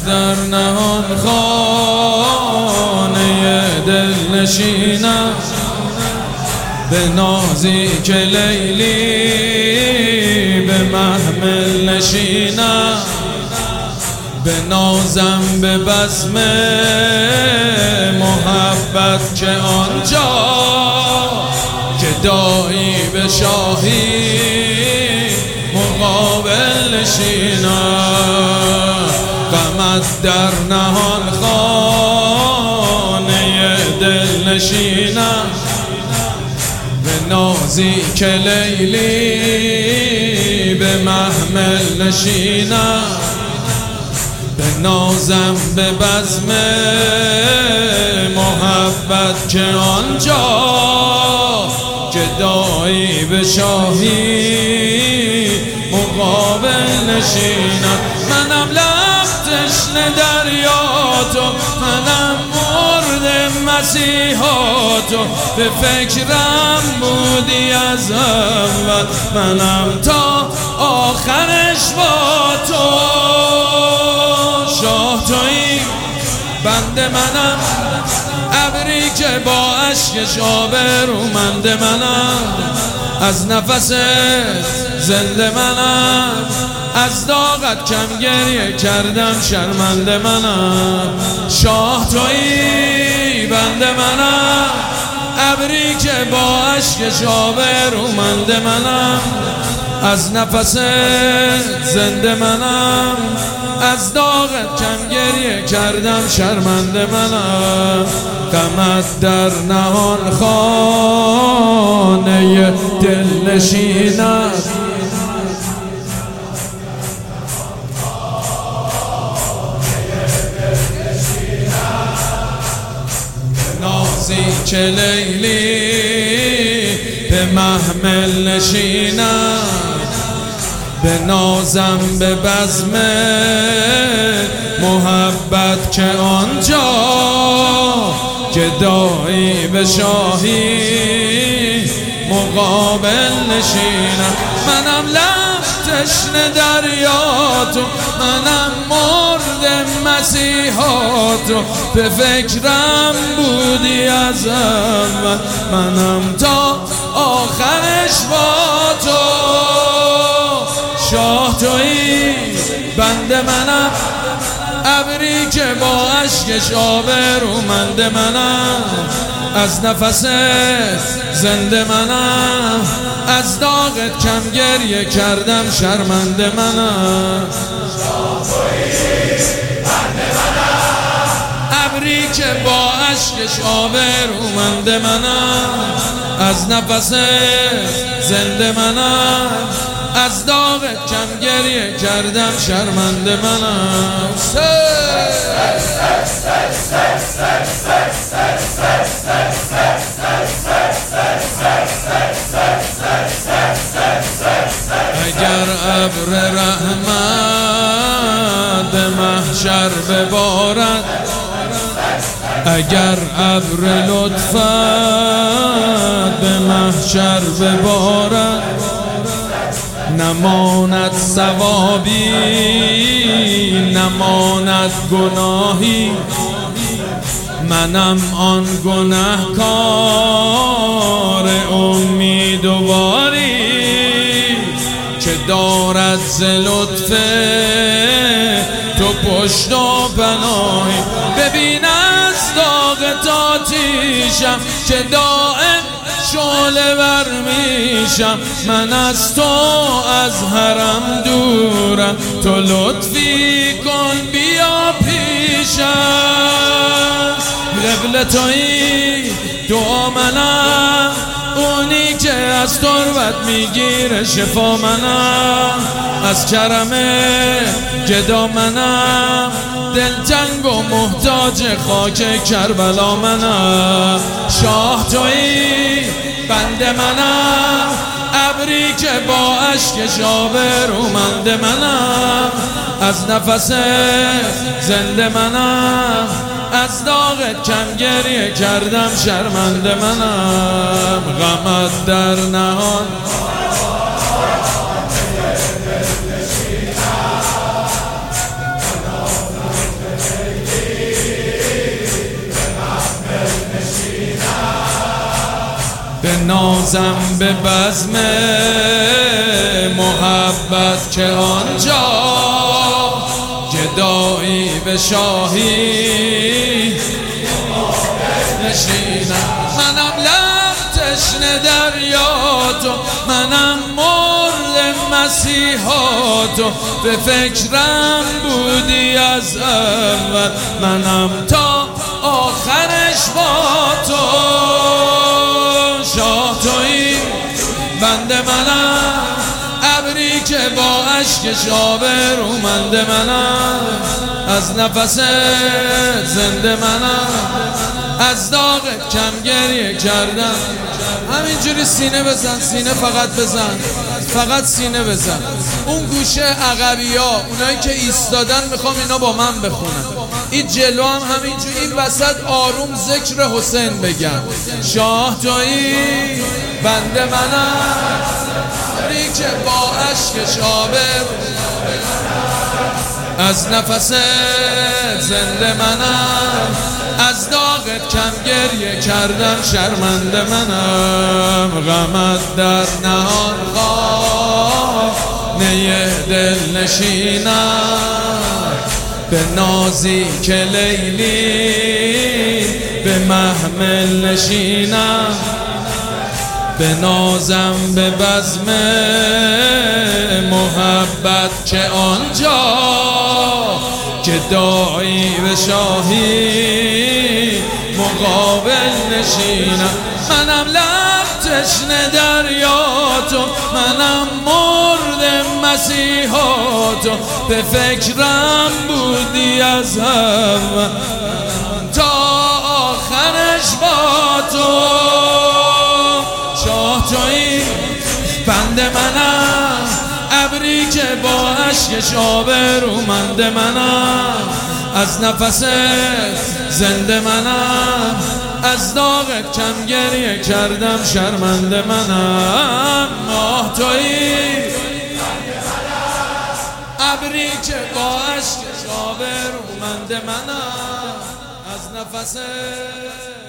در نهان خانه دل نشینم، به نازی که لیلی به محمل نشینم، به نازم به بزم محبت که آنجا گدایی به شاهی مقابل نشینم. غمت در نهان خانه دل نشینم، به نازی که لیلی به محمل نشینم، به نازم به بزم محبت که آنجا گدایی به شاهی مقابل نشینم. منم لب تشنه دریا تو، منم مرد مسیحا تو، به فکرم بودی از اول، منم تا آخرش با تو. شاه تویی بنده منم، ابری که با اشکش آبرومند منم، از نفس زنده منم، از داغت کم گریه کردم شرمنده منم. شاه تویی بنده منم، ابری که با اشکش آبرومند منم، از نفس زنده منم، از داغت کم گریه کردم شرمنده منم. غمت در نهان خانه دل نشینم، نازی که لیلی به محمل نشینم، به نازم به بزم محبت که آنجا گدایی به شاهی مقابل نشینم. منم لب تشنه دریا تو، منم مرد مسیحا تو، به فکرم بودی از اول، منم تا آخرش با تو. شاه تویی بنده منم، ابری که با اشکش آبرومند منم، از نفس زنده منم، از داغت کم گریه کردم شرمنده منم. شاه تویی بنده منم، ابری که با اشکش آبرومند منم، از نفس زنده منم، از داغت کم گریه کردم شرمنده منم. اگر ابر رحمت به محشر ببارد، اگر ابر لطفت به محشر ببارد، نماند ثوابی نماند گناهی، منم آن گنهکار امیدواری که دارد ز لطف تو پشت و پناهی. ببین از داغ آتیشم که دائم شعله ور میشم، من از تو از حرم دورم، تو لطفی کن بیا پیشم. قبل تویی دعا منم، اونی که از تربت میگیره شفا منم، از کرم گدا منم، دلتنگ و محتاج خاک کربلا منم. شاه تویی بنده منم، ابری که با اشک آبرومند منم، از نفس زنده منم، از داغت کم گریه کردم شرمنده منم. غمت در نهان نازم به بزم محبت که آنجا گدایی به شاهی نشینم. منم لب تشنه دریاتو، منم مرد مسیحاتو، به فکرم بودی از اول، منم تا آخرش با تو. شاه تویی بنده منم، ابری که با عشق آبرومند منم، از نفس زنده منم، از داغ کم گریه کردم. همینجوری سینه بزن، سینه فقط بزن، فقط سینه بزن. اون گوشه عقبی ها، اونایی که ایستادن میخوام اینا با من بخونن. این جلو هم همینجوری، این وسط آروم ذکر حسین بگن. شاه تویی بنده منم، ابری که با عشق از نفس زنده منم، از داغت کم گریه کردم شرمنده منم. غمت در نهان خانه دل نشینم، به نازی که لیلی به محمل نشینم، به نازم به بزم محبت که آنجا گدایی به شاهی مقابل نشینم. منم لب تشنه دریاتو، منم مرد مسیحاتو، به فکرم بودی از اول تا آخرش با تو. شاه تویی بنده منم، ابری که با عشق آبرومند منم، از نفس زنده منم، از داغت کم گریه کردم شرمنده منم. ماه تویی ابری که با عشق آبرومند منم، از نفس